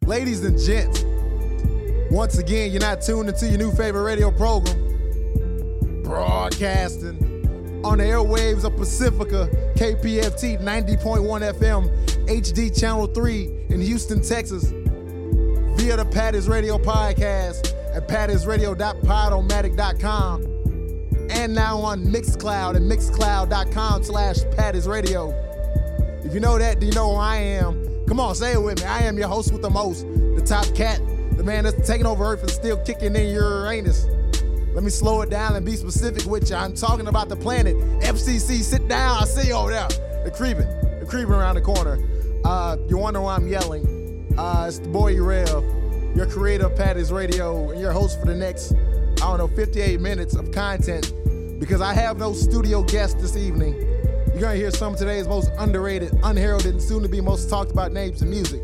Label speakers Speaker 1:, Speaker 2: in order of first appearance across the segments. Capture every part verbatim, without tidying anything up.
Speaker 1: Ladies and gents, once again, you're not tuned into your new favorite radio program, broadcasting on the airwaves of Pacifica, K P F T ninety point one F M, H D Channel three in Houston, Texas, via the Patty's Radio podcast at pattys radio dot podomatic dot com, and now on Mixcloud at mixcloud dot com slash Patty's Radio. If you know that, do you know who I am? Come on, say it with me. I am your host with the most, the top cat, the man that's taking over Earth and still kicking in your anus. Let me slow it down and be specific with you. I'm talking about the planet. F C C, sit down. I see you over there. They're creeping. They're creeping around the corner. Uh, you wonder why I'm yelling. Uh, it's the boy Rev, your creator of Patty's Radio, and your host for the next, I don't know, fifty-eight minutes of content, because I have no studio guest this evening. You're going to hear some of today's most underrated, unheralded, and soon-to-be most talked about names in music.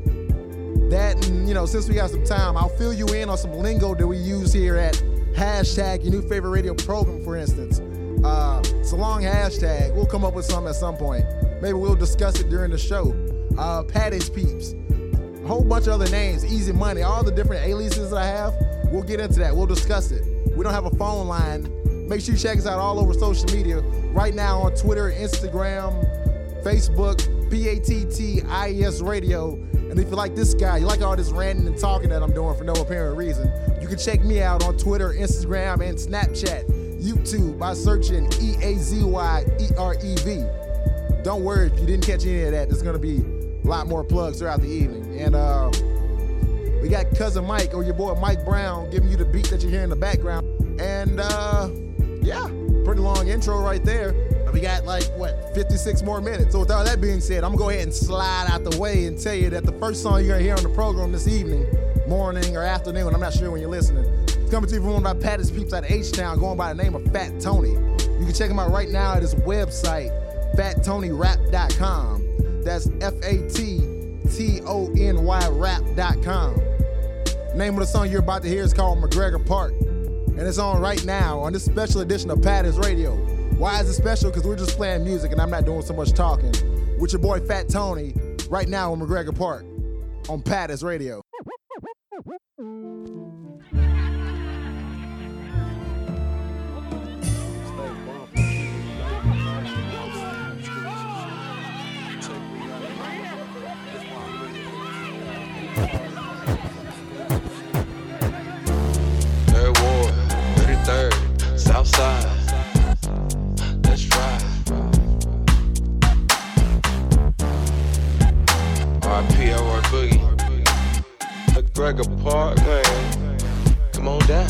Speaker 1: That, and, you know, since we got some time, I'll fill you in on some lingo that we use here at hashtag your new favorite radio program, for instance. Uh, it's a long hashtag. We'll come up with some at some point. Maybe we'll discuss it during the show. Uh, Patty's Peeps. A whole bunch of other names. Easy Money. All the different aliases that I have. We'll get into that. We'll discuss it. We don't have a phone line. Make sure you check us out all over social media. Right now on Twitter, Instagram, Facebook, P A T T I E S Radio. And if you like this guy, you like all this ranting and talking that I'm doing for no apparent reason, you can check me out on Twitter, Instagram, and Snapchat, YouTube by searching E A Z Y E R E V. Don't worry if you didn't catch any of that. There's going to be a lot more plugs throughout the evening. And uh, we got Cousin Mike, or your boy Mike Brown, giving you the beat that you hear in the background. And uh, yeah, pretty long intro right there. We got like, what, fifty-six more minutes. So with all that being said, I'm going to go ahead and slide out the way and tell you that the first song you're going to hear on the program this evening, morning or afternoon, I'm not sure when you're listening, it's coming to you from one of my Patty's Peeps out of H-Town, going by the name of Fat Tony. You can check him out right now at his website, fat tony rap dot com. That's F A T T O N Y rap dot com. The name of the song you're about to hear is called McGregor Park, and it's on right now on this special edition of Patty's Radio. Why is it special? Because we're just playing music and I'm not doing so much talking. With your boy Fat Tony, right now on McGregor Park, on Patty's Radio.
Speaker 2: Third Ward, thirty-third, Southside. Let's ride. R I P Elroy Boogie. McGregor Park, man. Come on down.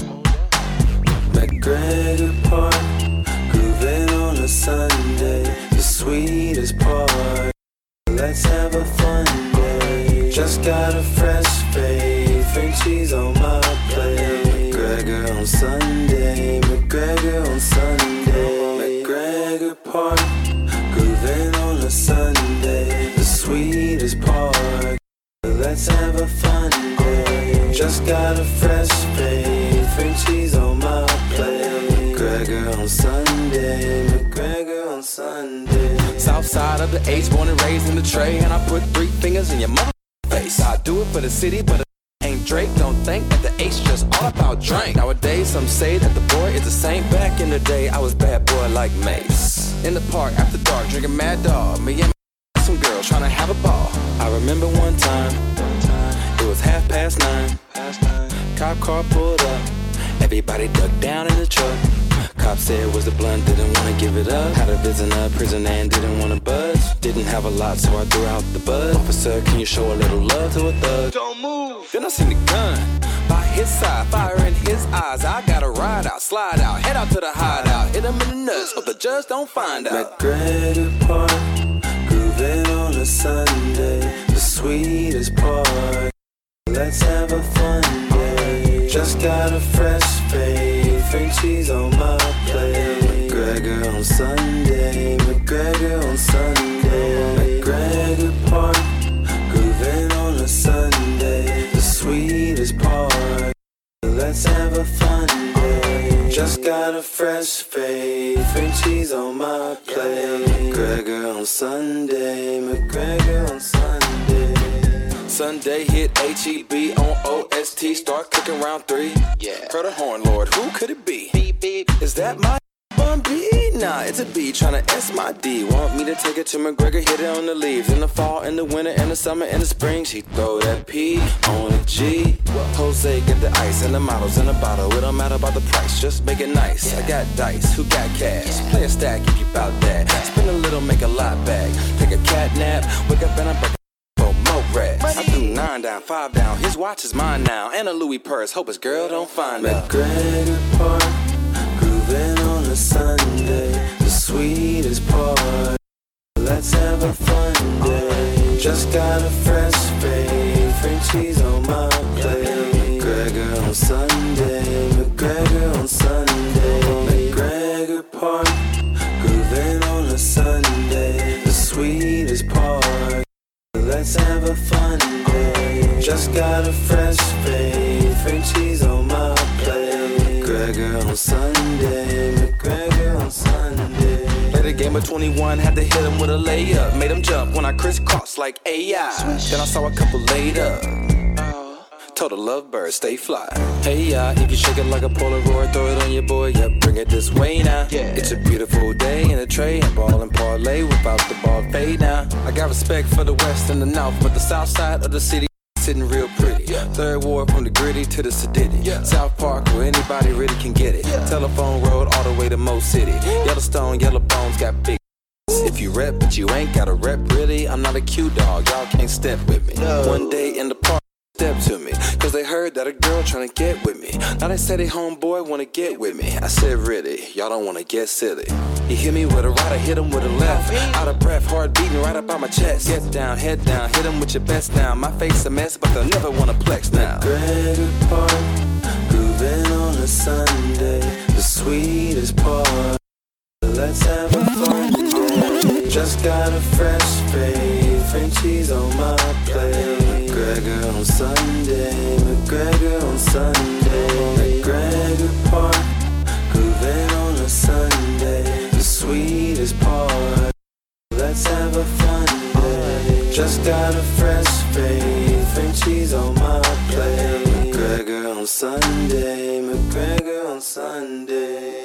Speaker 3: McGregor Park, grooving on a Sunday, the sweetest part. Let's have a fun day. Just got a fresh fade, Frenchies on my plate. McGregor on Sunday, McGregor on Sunday. McGregor Park, grooving on a Sunday, the sweetest part. Let's have a fun day. Just got a fresh fade, Frenchies on my plate. McGregor on Sunday, McGregor on Sunday.
Speaker 4: South side of the H, born and raised in the tray, and I put three fingers in your mother face. I do it for the city, but it ain't Drake. Don't think that the H just all about drink. Nowadays, some say that the boy is the same. Back in the day, I was bad boy like Mace. In the park after dark, drinking Mad Dog. Me and my some girls trying to have a ball. I remember one time, it was half past nine. Cop car pulled up, everybody ducked down in the truck. Cop said it was the blunt, didn't wanna give it up. Had a visitor, prison and didn't wanna buzz. Didn't have a lot, so I threw out the bud. Officer, can you show a little love to a thug?
Speaker 2: Don't move.
Speaker 4: Then I seen the gun by his side, fire in his eyes. I gotta ride out, slide out, head out to the hideout. Hit him in the nuts, but the judge don't find out.
Speaker 3: McGregor Park, grooving on a Sunday, the sweetest part. Let's have a fun day. Just got a fresh fade, Frenchies on my plate. McGregor on Sunday, McGregor on Sunday. McGregor Park, grooving on a Sunday, the sweetest part. Let's have a fun day. Just got a fresh fade, Frenchies on my plate. McGregor on Sunday, McGregor on Sunday.
Speaker 4: Sunday, hit H E B on O S T, start cooking round three. Yeah. Heard a horn, Lord, who could it be? Beep, beep. Is that my bun B? Nah, it's a B trying to S my D. Want me to take it to McGregor, hit it on the leaves. In the fall, in the winter, in the summer, in the spring, she throw that P on a G. Jose get the ice and the models in a bottle. It don't matter about the price, just make it nice. I got dice, who got cash? Play a stack if you bout that. Spend a little, make a lot back. Take a cat nap, wake up and I'm back. I threw nine down, five down. His watch is mine now, and a Louis purse. Hope his girl don't find out.
Speaker 3: McGregor Park, grooving on a Sunday, the sweetest part. Let's have a fun day. Just got a fresh fade, Frenchies on my plate. McGregor on Sunday, McGregor on Sunday. McGregor Park, grooving on a Sunday, the sweetest part. Let's have a fun day. Just got a fresh fade, Frenchies on my plate. McGregor on Sunday, McGregor on Sunday.
Speaker 4: Played a game of twenty-one, had to hit him with a layup. Made him jump when I crisscrossed like A I. Then I saw a couple laid up. Told a lovebird, stay fly. Hey, yeah, if you shake it like a Polaroid, throw it on your boy, yeah, bring it this way now. Yeah. It's a beautiful day in a tray, and ball and parlay without the ball fade now. I got respect for the west and the north, but the south side of the city sitting real pretty. Yeah. Third ward from the gritty to the sedity. Yeah. South Park where anybody really can get it. Yeah. Telephone road all the way to Mo City. Yeah. Yellowstone, Yellow Bones got big. If you rep, but you ain't got a rep really. I'm not a cute dog, y'all can't step with me. No. One day in the park, step to me, cause they heard that a girl tryna get with me. Now they say they homeboy wanna get with me. I said really, y'all don't wanna get silly. He hit me with a right, I hit him with a left. Out of breath, heart beating right up on my chest. Get down, head down, hit him with your best now. My face a mess, but they'll never wanna flex now.
Speaker 3: McGregor Park, grooving on a Sunday, the sweetest part. Let's have a fun day. Just got a fresh fade, Frenchies on my plate. McGregor on Sunday, McGregor on Sunday. McGregor Park, grooving on a Sunday, the sweetest part. Let's have a fun day. Just got a fresh fade, Frenchies on my plate. McGregor on Sunday, McGregor on Sunday.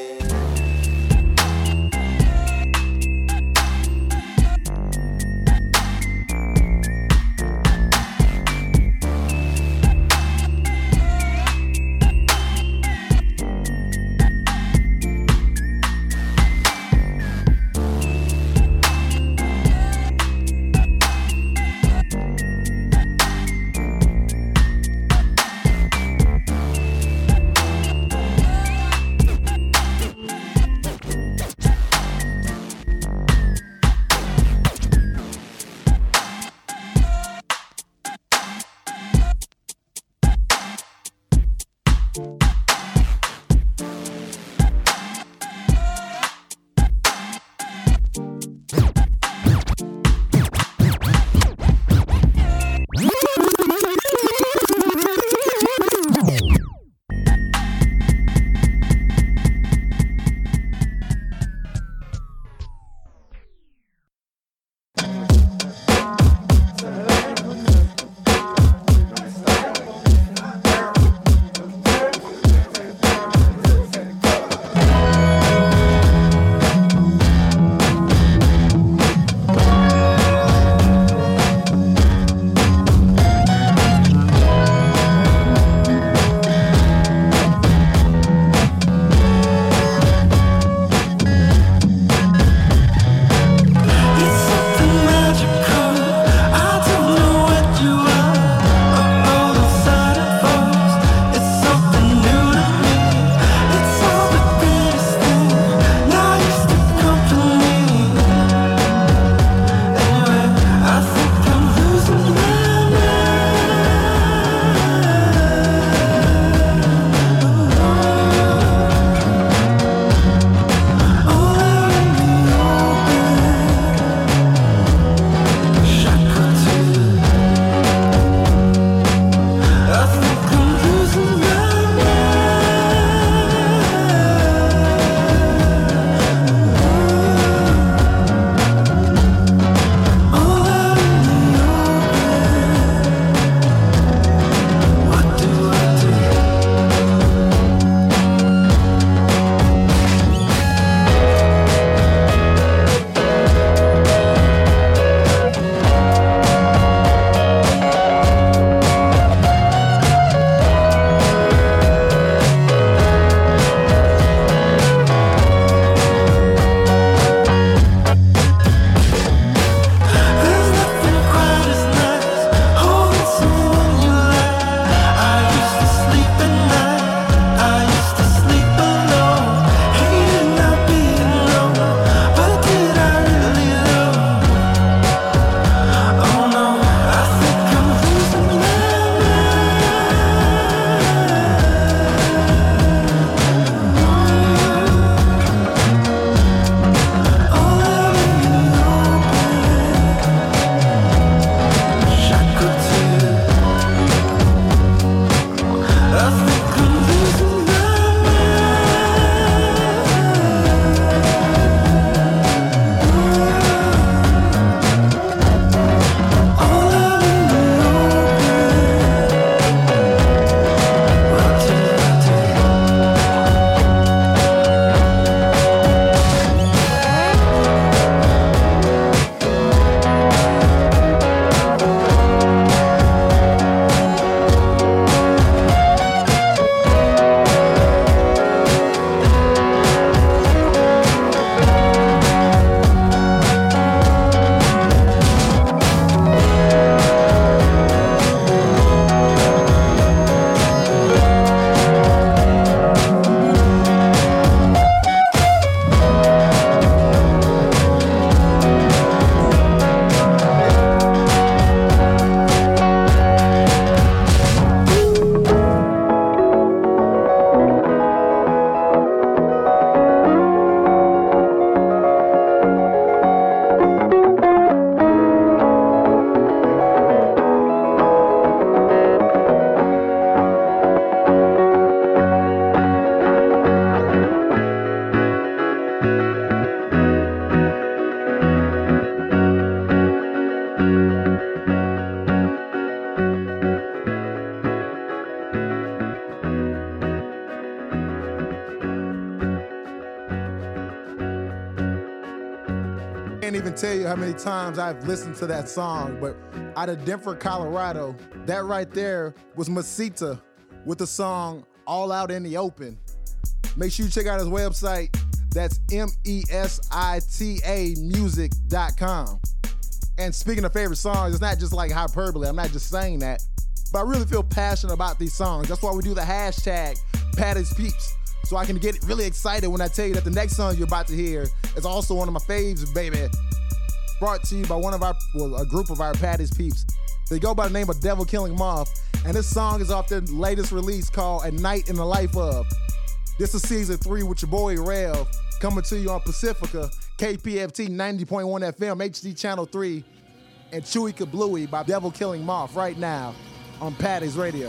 Speaker 1: Can't even tell you how many times I've listened to that song, but out of Denver, Colorado, that right there was Mesita with the song All Out in the Open. Make sure you check out his website. That's M E S I T A music dot com. And speaking of favorite songs, it's not just like hyperbole. I'm not just saying that, but I really feel passionate about these songs. That's why we do the hashtag Patty's Peeps, so I can get really excited when I tell you that the next song you're about to hear is also one of my faves, baby. Brought to you by one of our, well, a group of our Patty's Peeps. They go by the name of Devil Killing Moth, and this song is off their latest release called A Night in the Life Of. This is season three with your boy Rev, coming to you on Pacifica, K P F T ninety point one F M, H D Channel three, and Chewy Kablooey by Devil Killing Moth right now on Patty's Radio.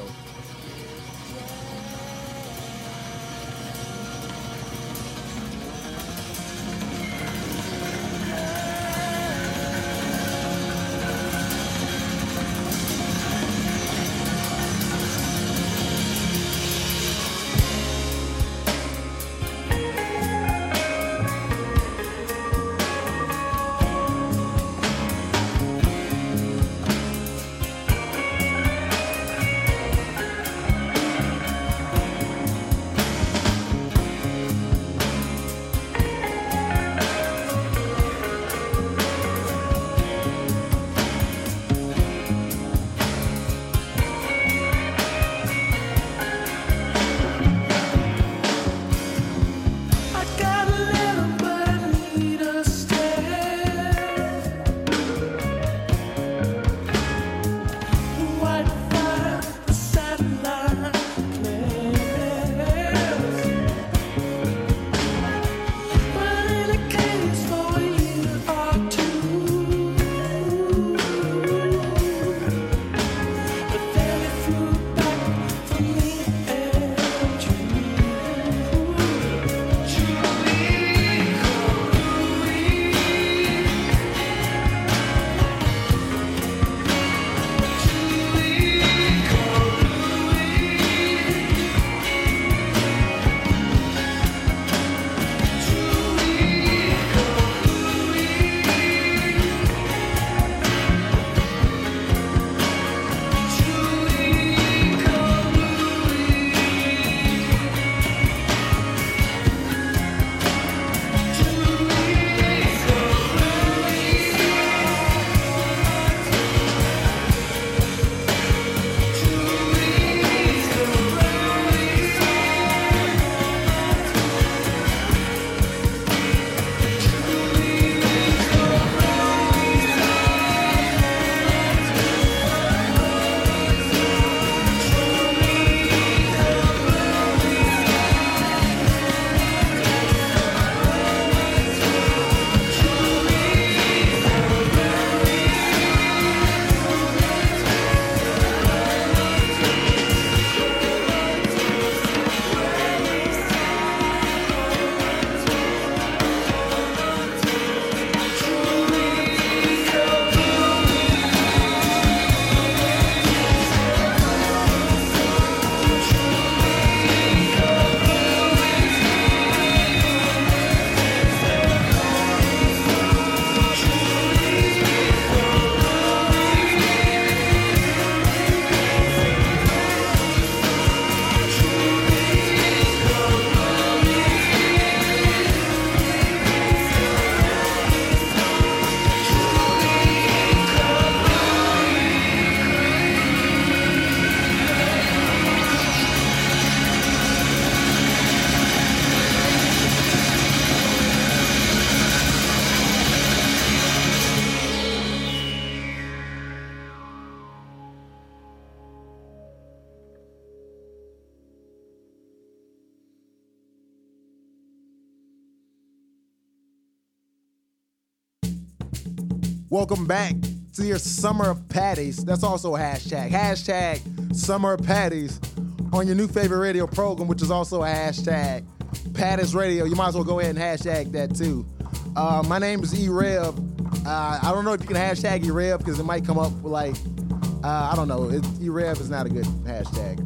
Speaker 1: Welcome back to your Summer of Patties. That's also a hashtag. Hashtag Summer of Patties on your new favorite radio program, which is also a hashtag Patties Radio. You might as well go ahead and hashtag that too. Uh, my name is E-Rev. Uh, I don't know if you can hashtag E-Rev because it might come up with like, uh, I don't know. It, E-Rev is not a good hashtag.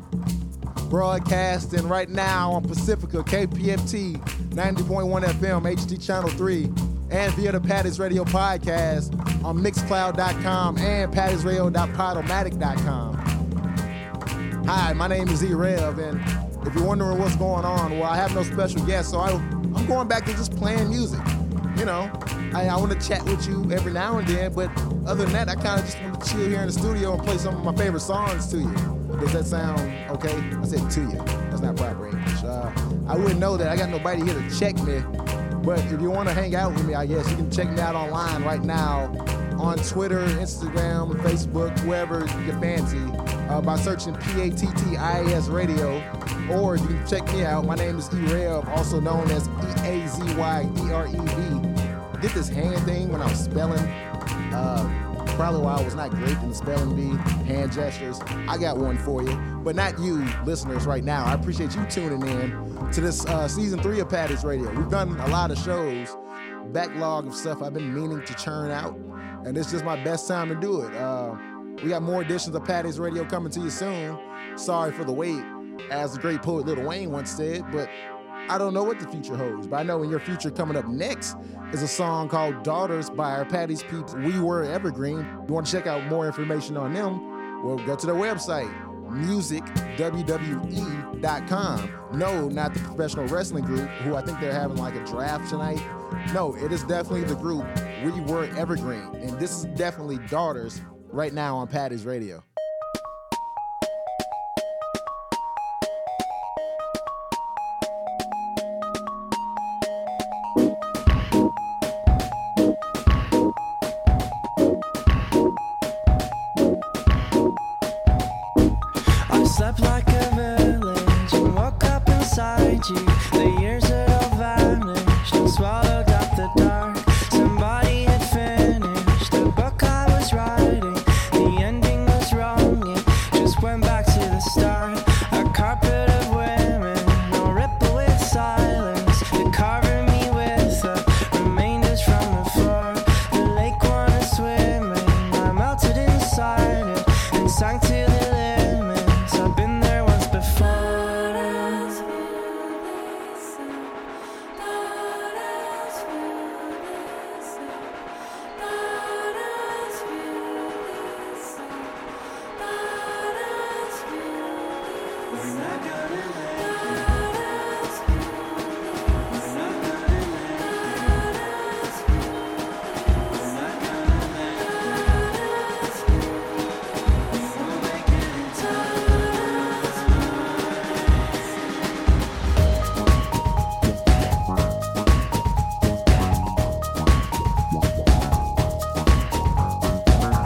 Speaker 1: Broadcasting right now on Pacifica, K P F T ninety point one F M, H D Channel three, and via the Patty's Radio podcast on mixcloud dot com and patties radio dot podomatic dot com. Hi, my name is E-Rev, and if you're wondering what's going on, well, I have no special guests, so I, I'm going back to just playing music. You know, I, I want to chat with you every now and then, but other than that, I kind of just want to chill here in the studio and play some of my favorite songs to you. Does that sound okay? I said to you. That's not proper English. Uh, I wouldn't know that. I got nobody here to check me. But if you want to hang out with me, I guess you can check me out online right now on Twitter, Instagram, Facebook, wherever you fancy, uh, by searching P A T T I A S Radio. Or you can check me out. My name is E-Rev, also known as E A Z Y E R E V. Did this hand thing when I was spelling. Uh, Probably why I was not great in the spelling bee, hand gestures. I got one for you, but not you, listeners, right now. I appreciate you tuning in to this uh, season three of Patty's Radio. We've done a lot of shows, backlog of stuff I've been meaning to churn out, and it's just my best time to do it. Uh, we got more editions of Patty's Radio coming to you soon. Sorry for the wait, as the great poet Lil Wayne once said, but I don't know what the future holds, but I know in your future coming up next is a song called Daughters by our Patty's Peeps, We Were Evergreen. If you want to check out more information on them, well, go to their website, music w w e dot com. No, not the professional wrestling group, who I think they're having like a draft tonight. No, it is definitely the group We Were Evergreen, and this is definitely Daughters right now on Patty's Radio.
Speaker 5: The years had all vanished and swallowed up the dark. Somebody had finished the book I was writing. The ending was wrong, it just went back to the start. A carpet of women, no ripple with silence. They're carving me with the remainders from before. The lake wanted swimming, I melted inside it and sank to the limits. I've been there once before.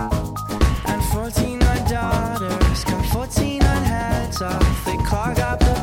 Speaker 5: fourteen on daughters, got fourteen on heads off. They clog up the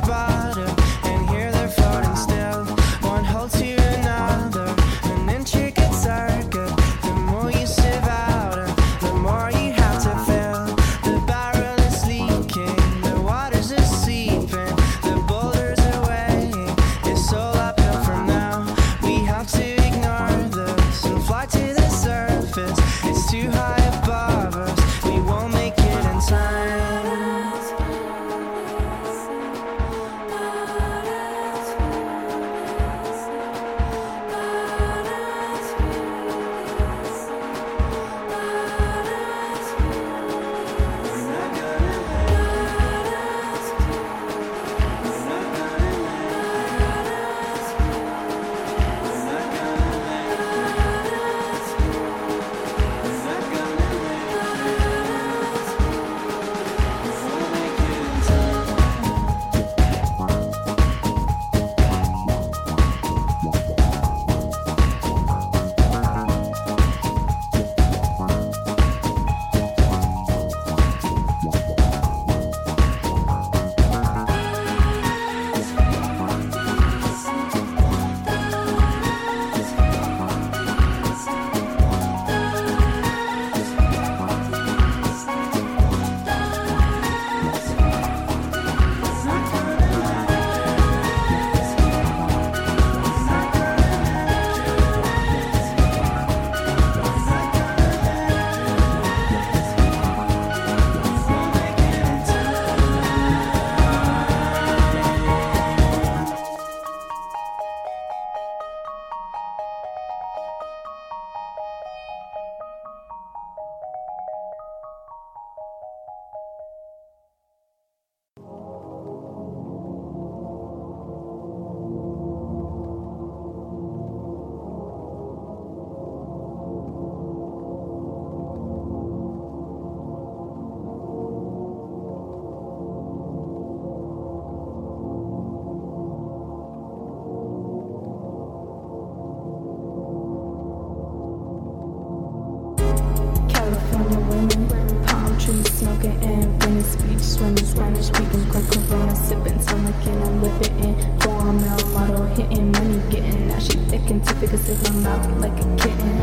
Speaker 6: took a sip of my mouth like a kitten.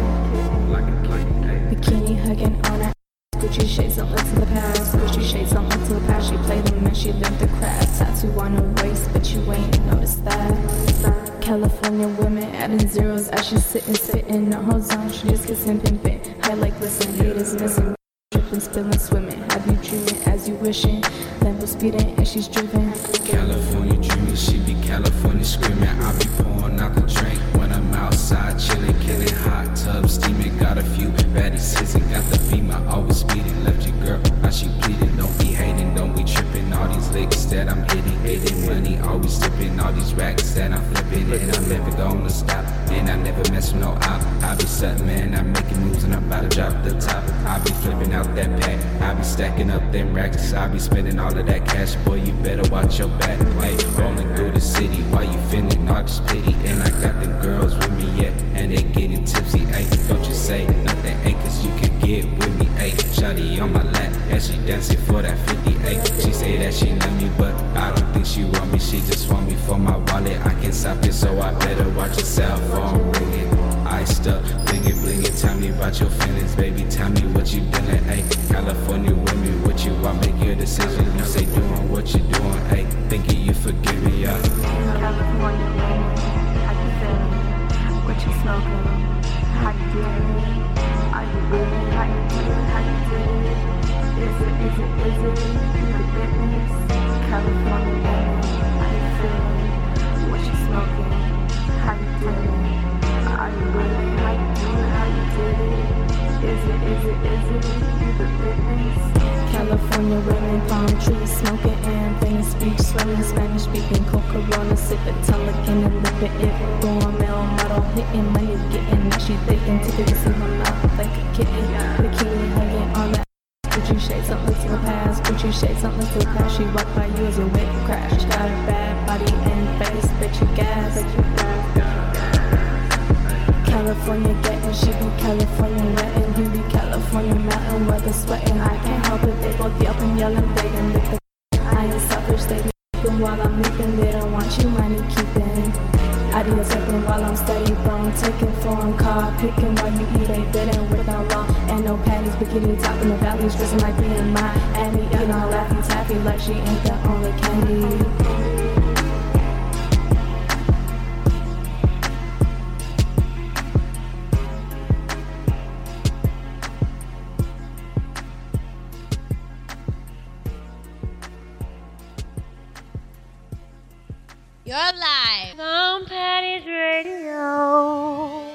Speaker 6: Bikini hugging on her. Gucci shades don't look to the past. Gucci shades don't look to the past. She played them and she lived the craft. Tattoo on her waist, but you ain't noticed that. California women adding zeros as she's sitting, spitting. No hold on, she just gets in pimping. High like listen, haters missing. Dripping, spilling, swimming. Have you dreaming as you wishing? Lambo speeding and she's driven.
Speaker 7: California dreaming, she be California screaming. I be pouring out the drink when I'm outside chilling, killing hot tub steaming. Got a few baddies hissing, got the beamer always speeding. Left your girl, now she pleading. Don't be hating, don't be tripping. All these licks that I'm hitting, getting money, always slipping. All these racks that I'm flipping, and I'm never gonna stop. And I never mess with no op. I be set, man, I'm making moves and I'm about to drop the top. I be flipping out that pack, I be stacking up them racks. I be spending all of that cash, boy, you better watch your back. Hey, rolling through the city while you feeling all this pity. And I got the girls with me, yeah, and they getting tipsy, ayy. Don't you say nothing, ayy, cause you can get with me, ayy. Shawty on my lap, and she dancing for that fifty, ayy. She say that she love me, but I don't think she want me. She just want me for my wallet. I can't stop it, so I better watch your cell phone ringing. Iced up, blingin', blingin', tell me about your feelings, baby. Tell me what you feeling, ayy. California women, with you, I make your decision. You say doing what you doing, ayy. Thinking you forgive me, yeah.
Speaker 6: California women, how you feeling? What you smoking? How you doing? Are you really? How you doing? How you doing? Is it, is it, is it? You the business? California women, how you feeling? What you smoking? How you doing? Are you really? How you doing? How you did it? Is it, is it, is it? You the business? California women, palm trees, smoking and Venice Beach, swimming, Spanish speaking, Coca-Cola, sipping, tongue-licking and lipping it. Going male model, hitting money, getting now she thinking, took it to see my mouth like a kitten. Bikini hugging on that. Gucci shades, something to the past. Gucci shades, something to the past. She walked by you as a wave crash. Got a bad body and face, bet you gas. California getting, she be California wetting, you be California mountain weather sweating. I can't help it, they both yelping, yelling, begging, lick the I ain't selfish, they be leaping while I'm leaping. They don't want you money keeping. Ideas taking while I'm steady bone, taking phone call, picking while you eat a bidding with no law and no panties, bikini top in the valleys, dressing like me and my Annie, eating all laffy taffy like she ain't the only candy.
Speaker 8: You're live on Patty's Radio.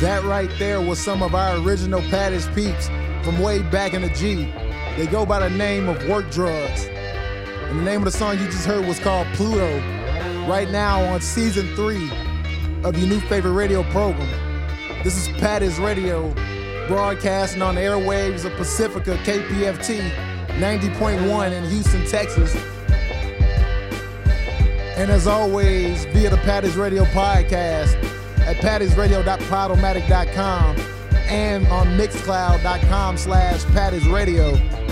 Speaker 1: That right there was some of our original Patty's Peeps from way back in the G. They go by the name of Work Drugs. And the name of the song you just heard was called Pluto. Right now on season three of your new favorite radio program. This is Patty's Radio, broadcasting on the airwaves of Pacifica K P F T ninety point one in Houston, Texas. And as always, via the Patty's Radio podcast at pattys radio dot podomatic dot com and on mixcloud dot com slash Patty's Radio.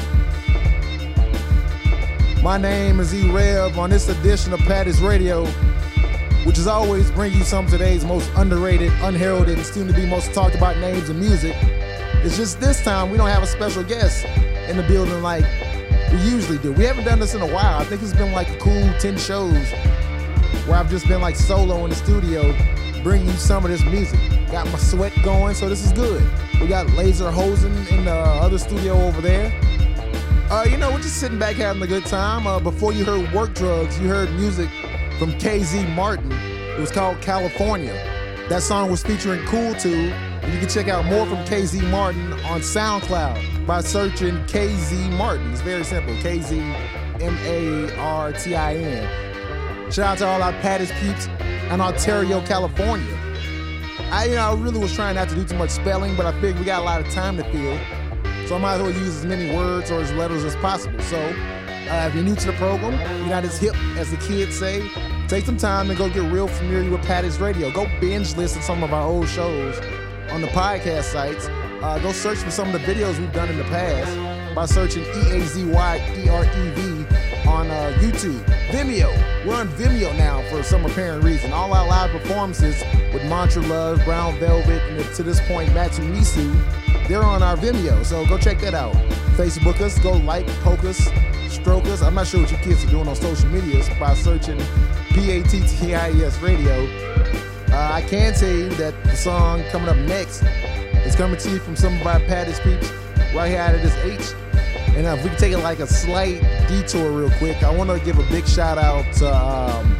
Speaker 1: My name is E-Rev. On this edition of Patty's Radio, which is always bring you some of today's most underrated, unheralded, and soon-to-be most talked about names in music. It's just this time we don't have a special guest in the building like we usually do. We haven't done this in a while. I think it's been like a cool ten shows where I've just been like solo in the studio bringing you some of this music. Got my sweat going, so this is good. We got Laser Hosen in the other studio over there. Uh, you know, we're just sitting back having a good time. Uh, before you heard Work Drugs, you heard music from K Z Martin. It was called California. That song was featuring Cool Tube. And you can check out more from K Z Martin on SoundCloud by searching K Z Martin. It's very simple, K Z M A R T I N. Shout out to all our Patty's Peeps in Ontario, California. I, you know, I really was trying not to do too much spelling, but I figured we got a lot of time to fill. So I might as well use as many words or as letters as possible. So uh, if you're new to the program, you're not as hip as the kids say, take some time and go get real familiar with Patty's Radio. Go binge listen to some of our old shows on the podcast sites. Uh, go search for some of the videos we've done in the past by searching E A Z Y E R E V on uh, YouTube. Vimeo. We're on Vimeo now for some apparent reason. All our live performances with Mantra Love, Brown Velvet, and to this point, Matsumisu, they're on our Vimeo, so go check that out. Facebook us, go like, poke us, stroke us. I'm not sure what you kids are doing on social medias by searching P A T T I E S Radio. Uh, I can tell you that the song coming up next is coming to you from some of our Patty's Peeps right here out of this H. And uh, if we can take it like a slight detour real quick, I want to give a big shout out to um,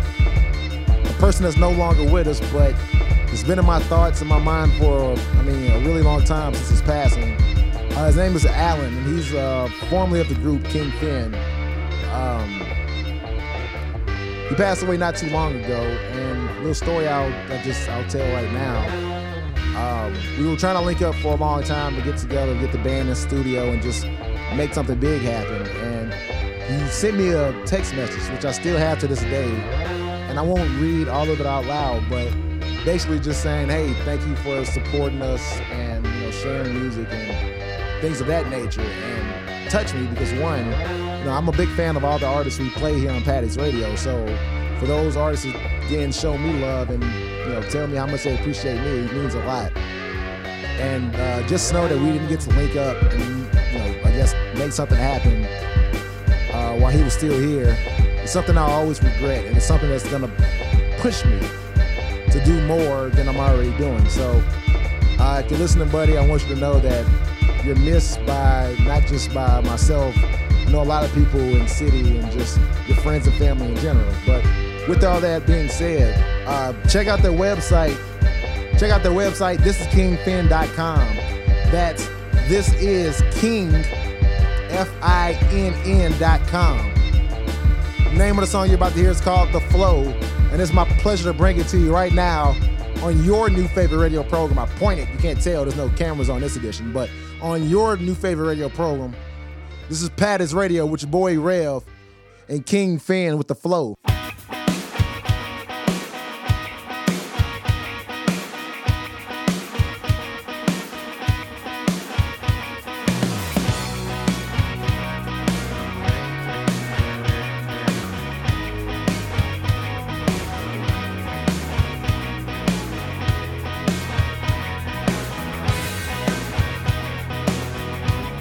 Speaker 1: a person that's no longer with us, but it's been in my thoughts and my mind for, I mean, a really long time since his passing. Uh, his name is Alan, and he's uh, formerly of the group King Finn. Um, he passed away not too long ago, and a little story I'll, I'll just I'll tell right now. Um, we were trying to link up for a long time to get together, get the band in the studio, and just make something big happen. And he sent me a text message, which I still have to this day, and I won't read all of it out loud, but basically just saying, hey, thank you for supporting us and, you know, sharing music and things of that nature. And touched me because, one, you know, I'm a big fan of all the artists we play here on Patty's Radio. So for those artists that, again, show me love and, you know, tell me how much they appreciate me, it means a lot. And uh, just know that we didn't get to link up and, you know, I guess make something happen uh, while he was still here. It's something I'll always regret, and it's something that's gonna push me to do more than I'm already doing. So uh, if you're listening, buddy, I want you to know that you're missed by, not just by myself. I know a lot of people in the city and just your friends and family in general. But with all that being said, uh, check out their website. Check out their website, this is king finn dot com. That's this is king, F I N N dot com. The name of the song you're about to hear is called The Flow, and it's my pleasure to bring it to you right now on your new favorite radio program. I pointed, you can't tell, there's no cameras on this edition, but on your new favorite radio program, this is Patty's Radio with your boy Rev and King Finn with The Flow.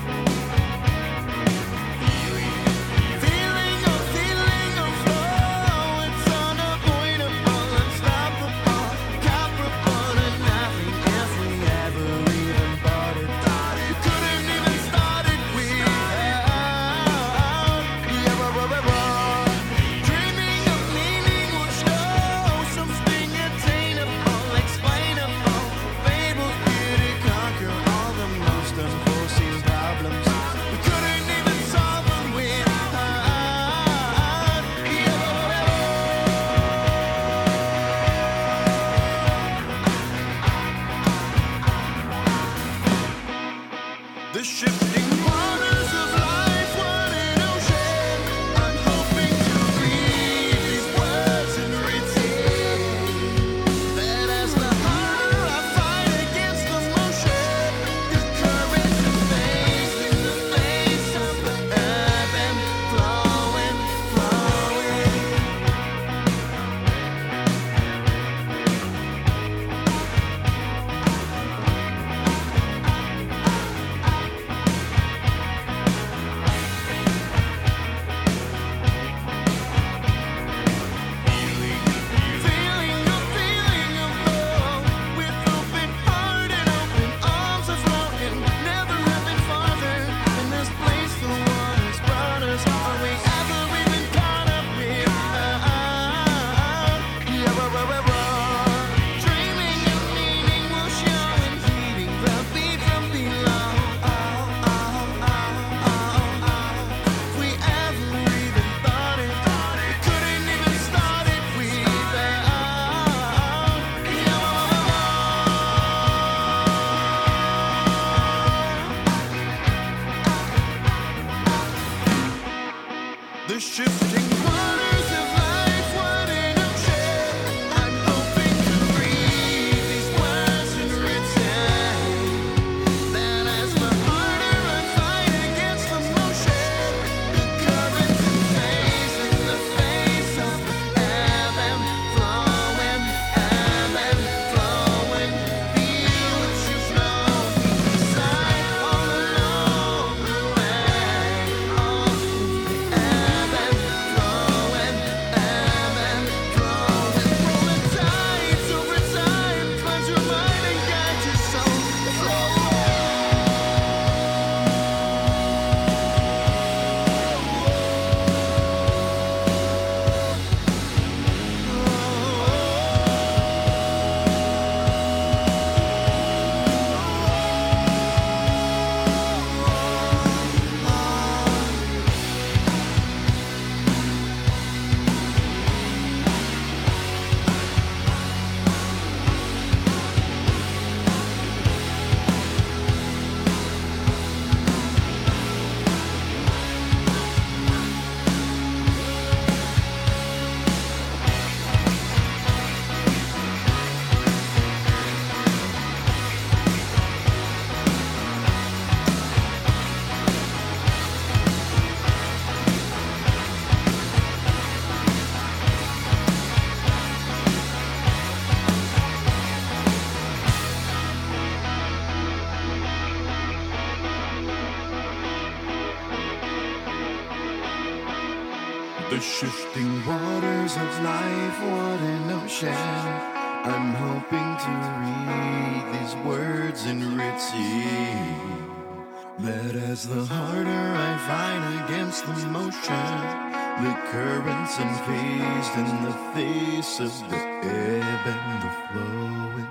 Speaker 9: Feeling, a feeling of love. life, what an ocean. I'm hoping to read these words in ritzy. But as the harder I fight against the motion, the currents unfazed in the face of the ebb and the flowing.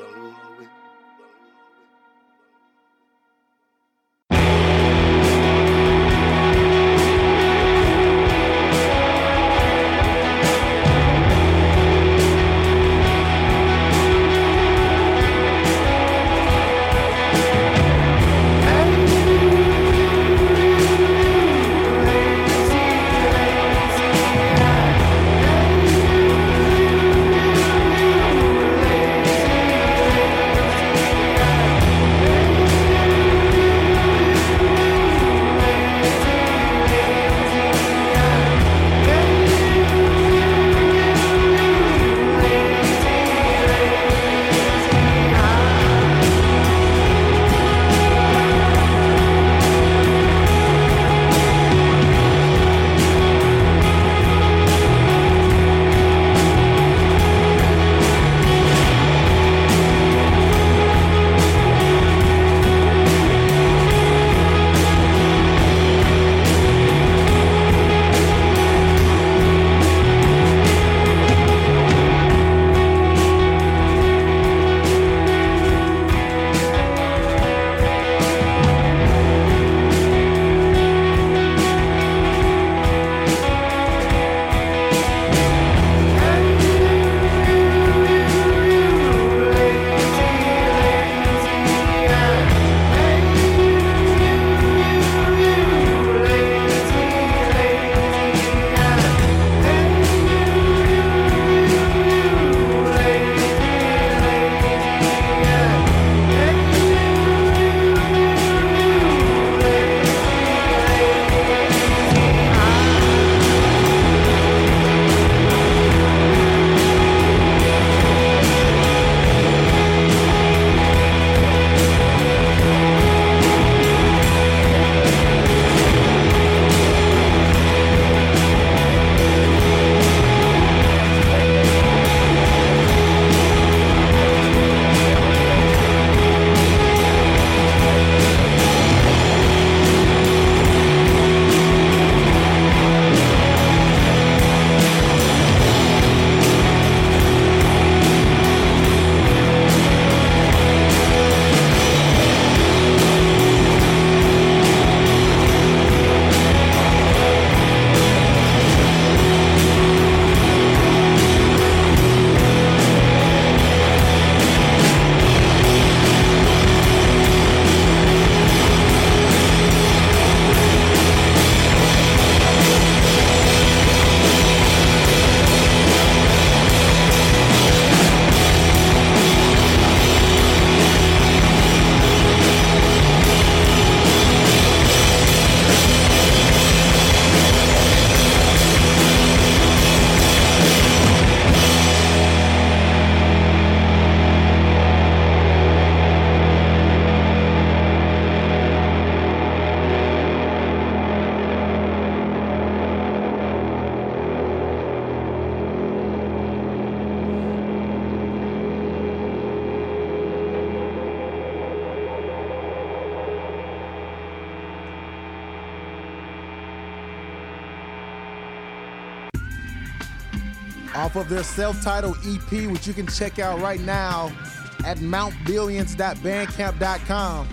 Speaker 1: off of their self-titled E P, which you can check out right now at mount billions dot bandcamp dot com.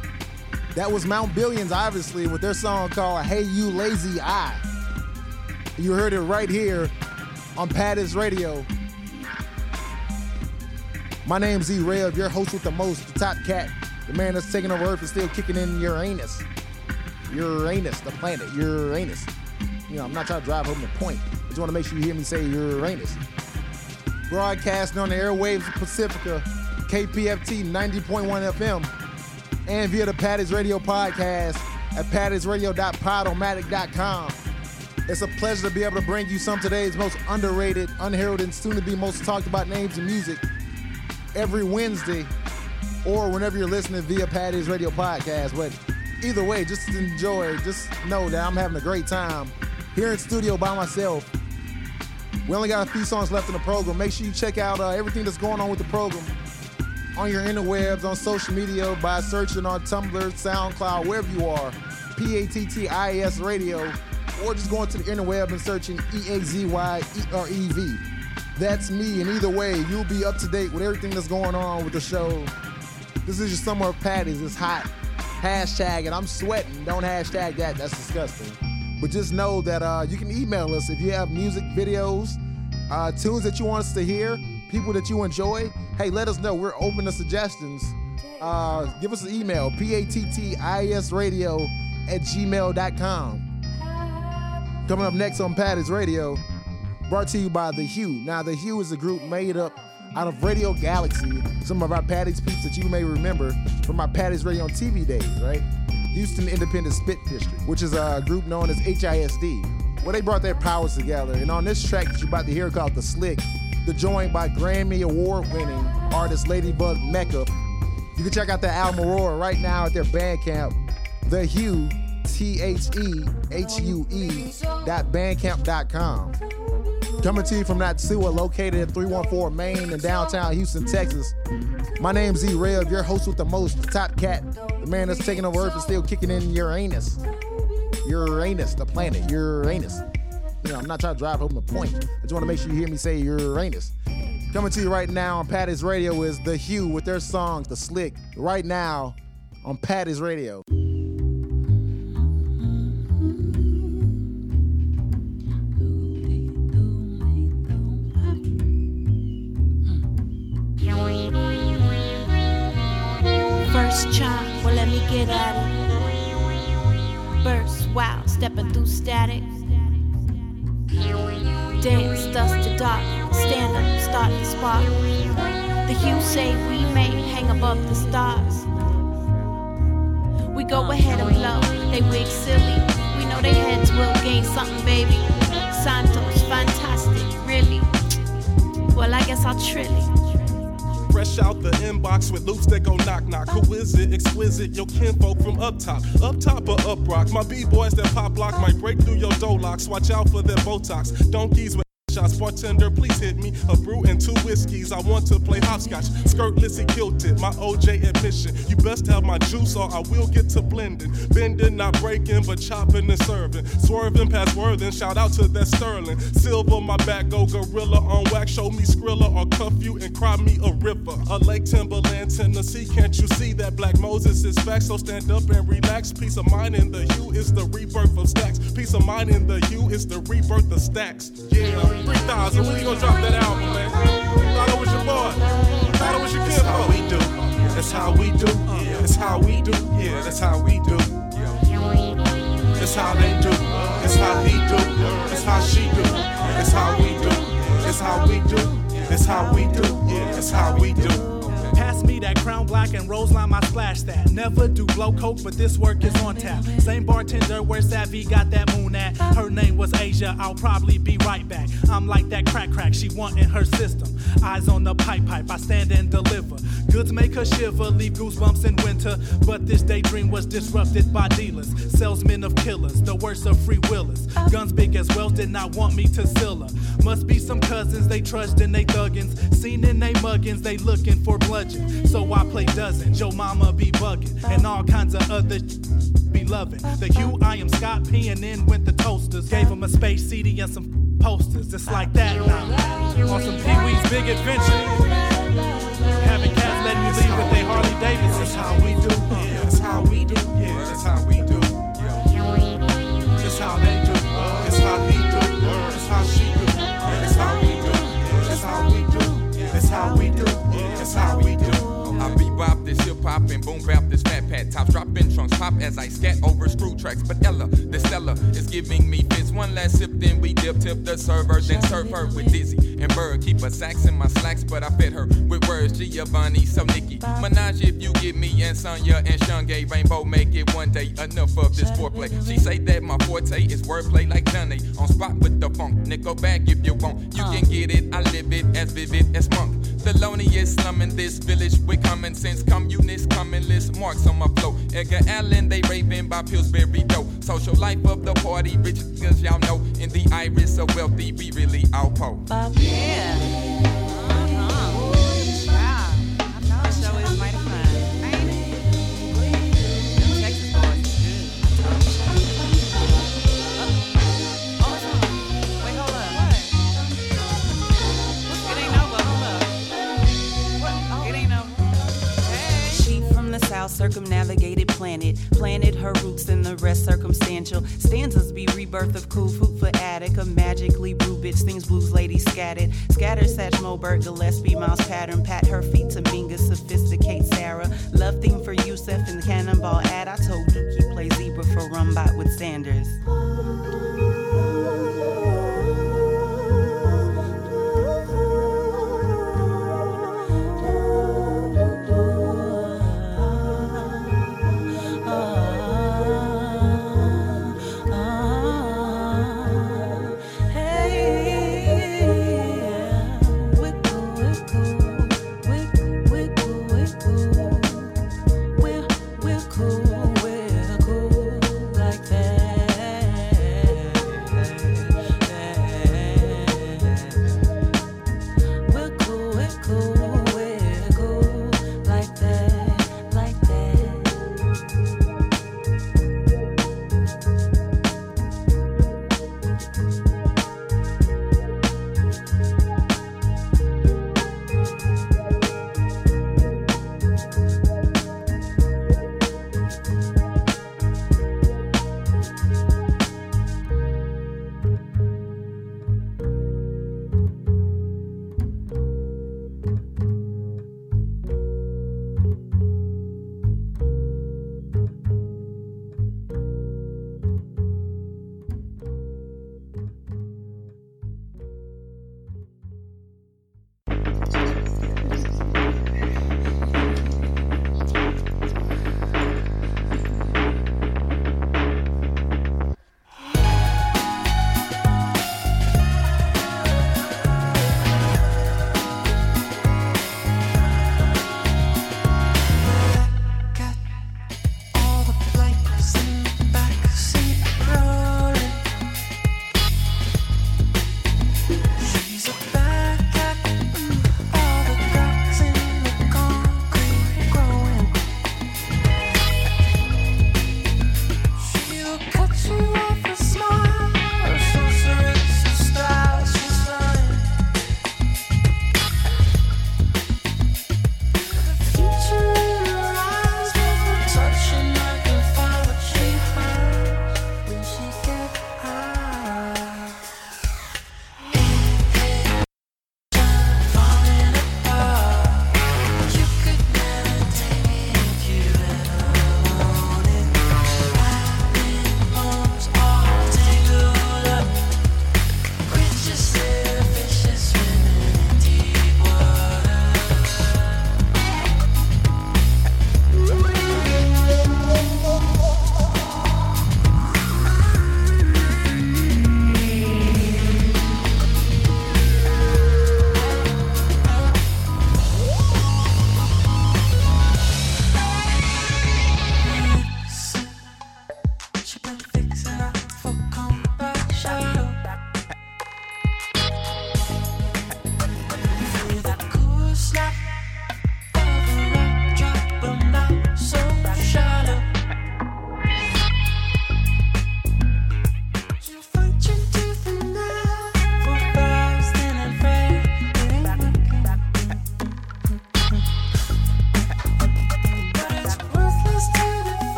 Speaker 1: That was Mount Billions, obviously, with their song called Hey You Lazy Eye. You heard it right here on Pattis Radio. My name's E-Rev, your host with the most, the top cat, the man that's taking over Earth and still kicking in Uranus. Uranus, the planet, Uranus. You know, I'm not trying to drive home the point. I just want to make sure you hear me say Uranus. Broadcasting on the airwaves of Pacifica, K P F T ninety point one F M, and via the Pattis Radio podcast at pattis radio dot podomatic dot com. It's a pleasure to be able to bring you some of today's most underrated, unheralded, and soon-to-be most talked about names in music every Wednesday, or whenever you're listening via Pattis Radio podcast. But either way, just enjoy. Just know that I'm having a great time here in studio by myself. We only got a few songs left in the program. Make sure you check out uh, everything that's going on with the program on your interwebs, on social media, by searching on Tumblr, SoundCloud, wherever you are, P A T T I A S Radio, or just going to the interweb and searching E A Z Y E R E V. That's me, and either way, you'll be up to date with everything that's going on with the show. This is your summer of patties. It's hot. Hashtag it. I'm sweating. Don't hashtag that. That's disgusting. But just know that uh, you can email us if you have music, videos, uh, tunes that you want us to hear, people that you enjoy. Hey, let us know. We're open to suggestions. Uh, give us an email, P A T T I A S radio at gmail dot com. Coming up next on Patties Radio, brought to you by The Hue. Now, The Hue is a group made up out of Radio Galaxy, some of our Patties peeps that you may remember from our Patties Radio on T V days, right? Houston Independent Spit District, which is a group known as H I S D. Well, they brought their powers together, and on this track that you're about to hear called The Slick, they're joined by Grammy Award-winning artist Ladybug Mecca. You can check out their album Aurora right now at their Bandcamp, The Hue, T H E H U E dot bandcamp dot com. Coming to you from Natsua, located at three one four Main in downtown Houston, Texas. My name's Z-Rev, your host with the most, the top cat, the man that's taking over Earth and still kicking in Uranus. Uranus, the planet, Uranus. You know, I'm not trying to drive home the point. I just want to make sure you hear me say Uranus. Coming to you right now on Patties Radio is The Hue with their song, The Slick, right now on Patties Radio.
Speaker 10: First chime, well let me get at it. Burst, wow, stepping through static. Dance, dust to dark, stand up, start the spark. The Hue say we may hang above the stars. We go ahead and blow, they wig silly. We know they heads will gain something, baby. Santos, fantastic, really. Well, I guess I'll trill it.
Speaker 11: Fresh out the inbox with loops that go knock knock. Who is it? Exquisite, your kinfolk from up top. Up top or up rock. My B-boys that pop lock might break through your door locks. Watch out for their Botox. Donkeys with shots. Bartender, please hit me a brew and two whiskeys. I want to play hopscotch. Skirtless kilted, my O J admission. You best have my juice or I will get to blending. Bending, not breaking, but chopping and serving. Swerving past Worthing, shout out to that Sterling. Silver, my back go gorilla on wax. Show me Skrilla or cuff you and cry me a river. A Lake Timberland, Tennessee, can't you see that Black Moses is back? So stand up and relax. Peace of mind in the Hue is the rebirth of stacks. Peace of mind in the Hue is the rebirth of stacks. Yeah, three thousand, when you gonna drop that album, man? Thought it was your boy. Thought it was your kid. That's how we do. That's how we do. That's how we do. Yeah, that's how we do. That's how they do. That's how he do. That's how she do. That's how we do. That's how we do. That's how we do. Yeah, that's how we do.
Speaker 12: Pass me that Crown Black and Roseline, my splash that. Never do blow coke, but this work is on tap. Same bartender where Savvy got that moon at. Her name was Asia, I'll probably be right back. I'm like that crack crack, she want in her system. Eyes on the pipe pipe, I stand and deliver. Goods make her shiver, leave goosebumps in winter. But this daydream was disrupted by dealers, salesmen of killers, the worst of free willers. Guns big as Wells did not want me to seal her. Must be some cousins, they trudged and they thuggins. Seen in they muggins, they looking for bludgeon. So I play dozens, yo mama be bugging, and all kinds of other be loving. The Hue, I am Scott peeing in with the toasters. Gave him a space C D and some posters. It's like that now. On some Pee-wee's Big Adventure. Having cats letting me leave with their Harley Davidson. That's how we do. Yeah, that's how we do. Yeah, that's how we do. That's how they do. That's how he do. That's how she do. That's how we do. That's how we do. That's how we do. That's how we do.
Speaker 13: I bebop this hip hop and boom bap this fat pat. Tops dropping, trunks pop as I scat over screw tracks. But Ella, the Stella, is giving me fits. One last sip, then we dip, tip the server, then serve her with Dizzy and Bird. Keep a sax in my slacks, but I fed her with words. Giovanni, so Nikki, Minaj if you get me, and Sonya and Shungay. Rainbow make it one day. Enough of this foreplay. She say that my forte is wordplay like Johnny. On spot with the funk, nickel back if you want. You can get it, I live it as vivid as monk. The loneliest slum in this village with common sense. Communists, commonless marks on my flow. Edgar Allan, they raving by Pillsbury dough. Social life of the party, rich niggas y'all know. In the iris of wealthy, we really out po.
Speaker 14: Yeah.
Speaker 15: Circumnavigated planet, planted her roots and the rest circumstantial. Stanzas be rebirth of cool food for attic, a magically brew bitch sings blues lady scattered. Scatter Satch Moberg, Gillespie, Miles Pattern, pat her feet to Mingus, sophisticate Sarah. Love theme for Yusef in the Cannonball ad. I told Dookie play zebra for Rumbot with Sanders.
Speaker 5: We're cool, we're cool like that.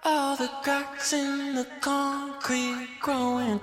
Speaker 3: All the cracks in the concrete growing.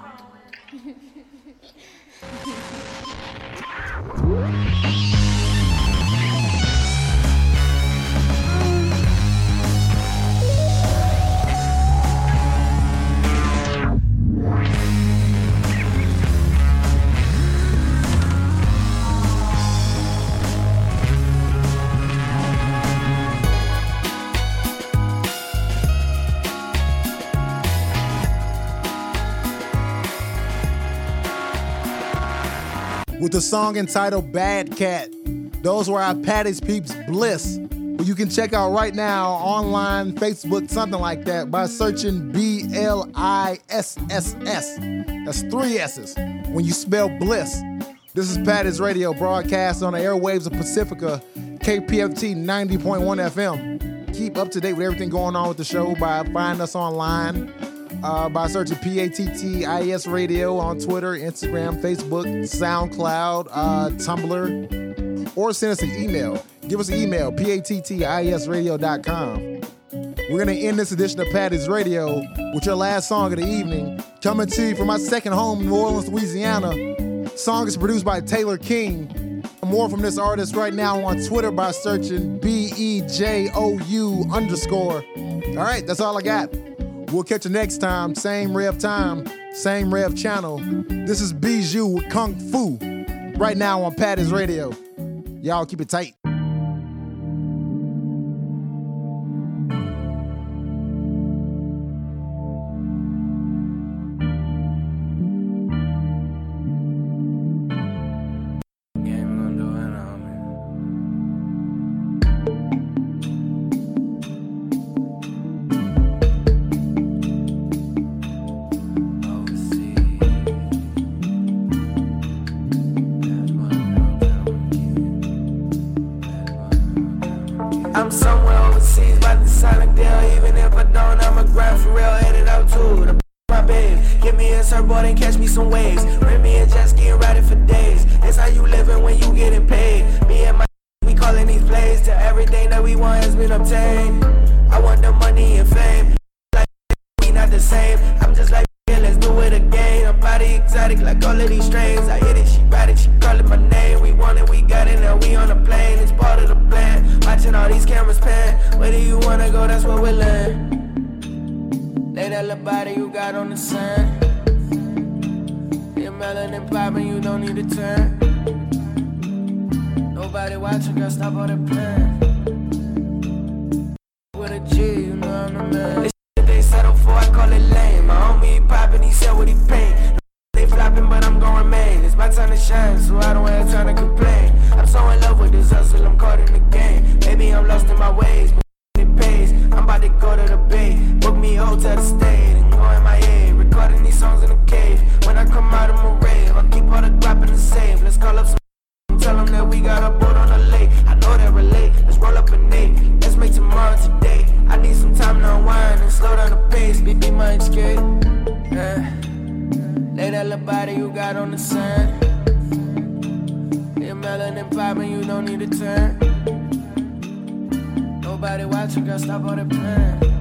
Speaker 1: With the song entitled Bad Cat. Those were our Patty's Peeps Bliss, who you can check out right now online, Facebook, something like that, by searching B L I S S S. That's three S's when you spell Bliss. This is Patty's Radio, broadcast on the airwaves of Pacifica, K P F T ninety point one F M. Keep up to date with everything going on with the show by finding us online. Uh, by searching P A T T I S Radio on Twitter, Instagram, Facebook, SoundCloud, uh, Tumblr, or send us an email. Give us an email, P A T T I S radio dot com. We're going to end this edition of Patty's Radio with your last song of the evening, coming to you from my second home, New Orleans, Louisiana. The song is produced by Taylor King. More from this artist right now on Twitter by searching B E J O U underscore. All right, that's all I got. We'll catch you next time. Same Rev time, same Rev channel. This is Bijou with Kung Fu. Right now on Patty's Radio. Y'all keep it tight.
Speaker 3: I'm somewhere overseas, by the silent deal. Even if I don't, I'ma grind for real, headed out to the my babe. Get me a surfboard and catch me some waves. Rent me a jet ski and ride it for days. It's how you living when you getting paid. Me and my we calling these plays till everything that we want has been obtained. I want the money and fame. Like we not the same. I'm just like yeah, let's do it again. I'm body exotic like all of these strains. I hit it, she ride it, she calling my name. We want it, we got it, now we on a plane. It's part of the plan. Watching all these cameras pan. Where do you wanna go? That's where we land. Lay that little body you got on the sun. Your melanin poppin', you don't need to turn. Nobody watching, girl, stop all the plan. With a G, you know I'm the man. This shit they settle for, I call it lame. My homie he poppin', he said what he paid. They flopping, but I'm gon' remain. It's my time to shine, so I don't have time to complain. I'm so in love with this hustle, I'm caught in the game. Maybe I'm lost in my ways, but it pays. I'm about to go to the bay, book me a hotel to stay, and go in my A. Recording these songs in the cave. When I come out, I'm a rave. I'll keep all the drop in the safe. Let's call up some and tell them that we got a boat on the lake. I know they relate. Let's roll up an eight. Let's make tomorrow today. I need some time to unwind and slow down the pace. Be, be my escape. Yeah. Lay that little body you got on the sun. Your melanin poppin', you don't need to turn. Nobody watching, girl, stop all the plan.